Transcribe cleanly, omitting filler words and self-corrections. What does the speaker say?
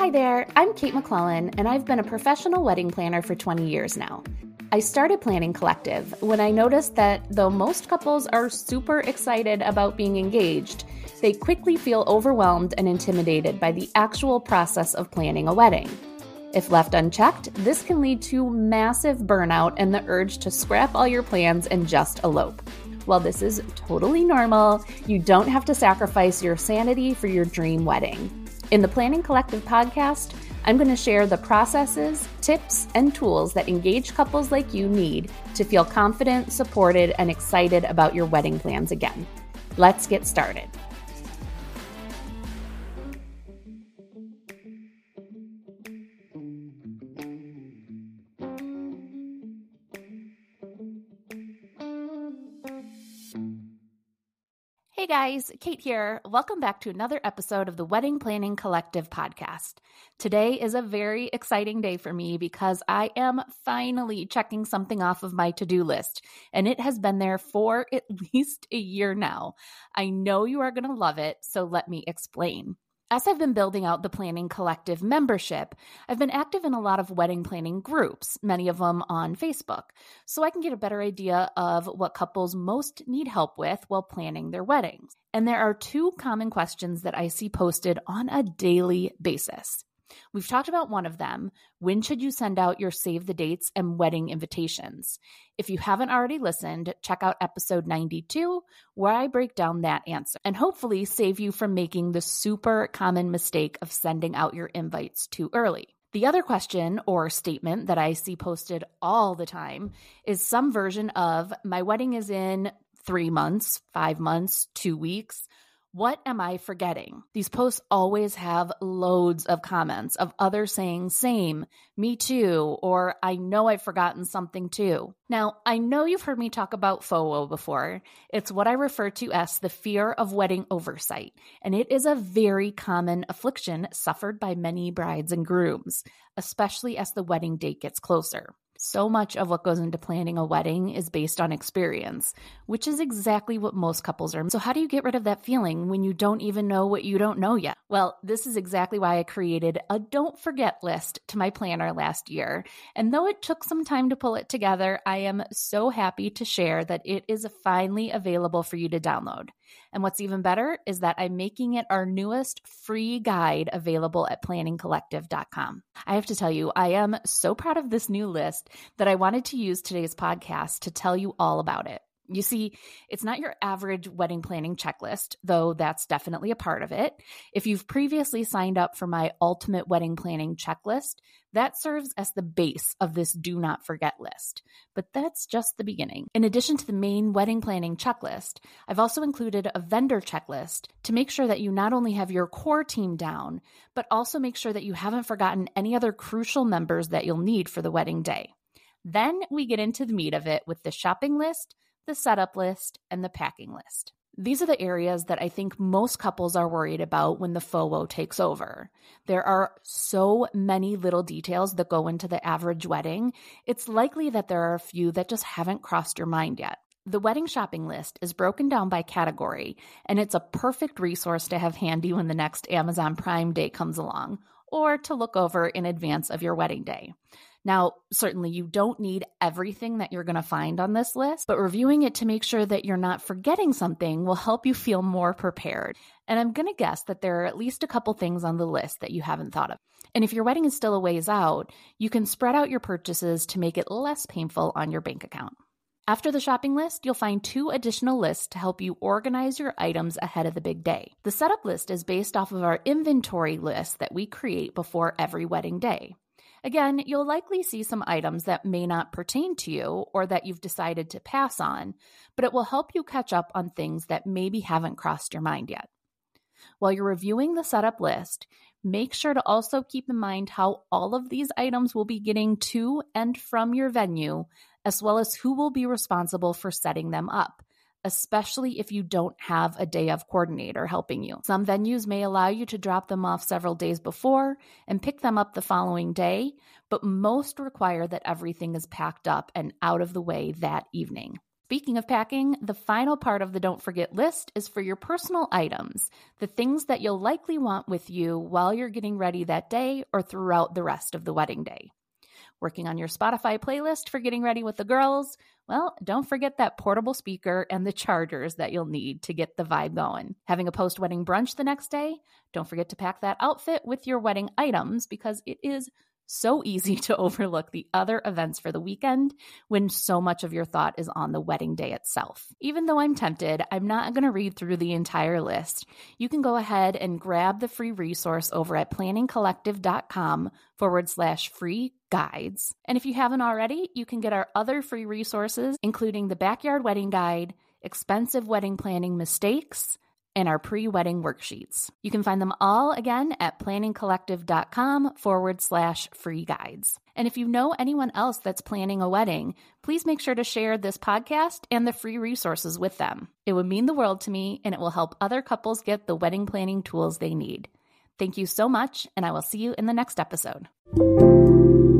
Hi there, I'm Kate McClellan, and I've been a professional wedding planner for 20 years now. I started Planning Collective when I noticed that though most couples are super excited about being engaged, they quickly feel overwhelmed and intimidated by the actual process of planning a wedding. If left unchecked, this can lead to massive burnout and the urge to scrap all your plans and just elope. While this is totally normal, you don't have to sacrifice your sanity for your dream wedding. In the Planning Collective podcast, I'm going to share the processes, tips, and tools that engaged couples like you need to feel confident, supported, and excited about your wedding plans again. Let's get started. Hey guys, Kate here. Welcome back to another episode of the Wedding Planning Collective podcast. Today is a very exciting day for me because I am finally checking something off of my to-do list, and it has been there for at least a year now. I know you are going to love it, so let me explain. As I've been building out the Planning Collective membership, I've been active in a lot of wedding planning groups, many of them on Facebook, so I can get a better idea of what couples most need help with while planning their weddings. And there are two common questions that I see posted on a daily basis. We've talked about one of them. When should you send out your save the dates and wedding invitations? If you haven't already listened, check out episode 92, where I break down that answer and hopefully save you from making the super common mistake of sending out your invites too early. The other question or statement that I see posted all the time is some version of, my wedding is in 3 months, 5 months, 2 weeks. What am I forgetting? These posts always have loads of comments of others saying, same, me too, or I know I've forgotten something too. Now, I know you've heard me talk about FOMO before. It's what I refer to as the fear of wedding oversight, and it is a very common affliction suffered by many brides and grooms, especially as the wedding date gets closer. So much of what goes into planning a wedding is based on experience, which is exactly what most couples are. So how do you get rid of that feeling when you don't even know what you don't know yet? Well, this is exactly why I created a don't forget list to my planner last year. And though it took some time to pull it together, I am so happy to share that it is finally available for you to download. And what's even better is that I'm making it our newest free guide available at planningcollective.com. I have to tell you, I am so proud of this new list that I wanted to use today's podcast to tell you all about it. You see, it's not your average wedding planning checklist, though that's definitely a part of it. If you've previously signed up for my ultimate wedding planning checklist, that serves as the base of this do not forget list. But that's just the beginning. In addition to the main wedding planning checklist, I've also included a vendor checklist to make sure that you not only have your core team down, but also make sure that you haven't forgotten any other crucial members that you'll need for the wedding day. Then we get into the meat of it with the shopping list, the setup list, and the packing list. These are the areas that I think most couples are worried about when the FOMO takes over. There are so many little details that go into the average wedding. It's likely that there are a few that just haven't crossed your mind yet. The wedding shopping list is broken down by category, and it's a perfect resource to have handy when the next Amazon Prime Day comes along, or to look over in advance of your wedding day. Now, certainly you don't need everything that you're going to find on this list, but reviewing it to make sure that you're not forgetting something will help you feel more prepared. And I'm going to guess that there are at least a couple things on the list that you haven't thought of. And if your wedding is still a ways out, you can spread out your purchases to make it less painful on your bank account. After the shopping list, you'll find 2 additional lists to help you organize your items ahead of the big day. The setup list is based off of our inventory list that we create before every wedding day. Again, you'll likely see some items that may not pertain to you or that you've decided to pass on, but it will help you catch up on things that maybe haven't crossed your mind yet. While you're reviewing the setup list, make sure to also keep in mind how all of these items will be getting to and from your venue, as well as who will be responsible for setting them up, especially if you don't have a day of coordinator helping you. Some venues may allow you to drop them off several days before and pick them up the following day, but most require that everything is packed up and out of the way that evening. Speaking of packing, the final part of the don't forget list is for your personal items, the things that you'll likely want with you while you're getting ready that day or throughout the rest of the wedding day. Working on your Spotify playlist for getting ready with the girls? Well, don't forget that portable speaker and the chargers that you'll need to get the vibe going. Having a post-wedding brunch the next day? Don't forget to pack that outfit with your wedding items because it is so easy to overlook the other events for the weekend when so much of your thought is on the wedding day itself. Even though I'm tempted, I'm not going to read through the entire list. You can go ahead and grab the free resource over at planningcollective.com/free guides. And if you haven't already, you can get our other free resources, including the Backyard Wedding Guide, Expensive Wedding Planning Mistakes, and our pre-wedding worksheets. You can find them all again at planningcollective.com/free guides. And if you know anyone else that's planning a wedding, please make sure to share this podcast and the free resources with them. It would mean the world to me, and it will help other couples get the wedding planning tools they need. Thank you so much, and I will see you in the next episode.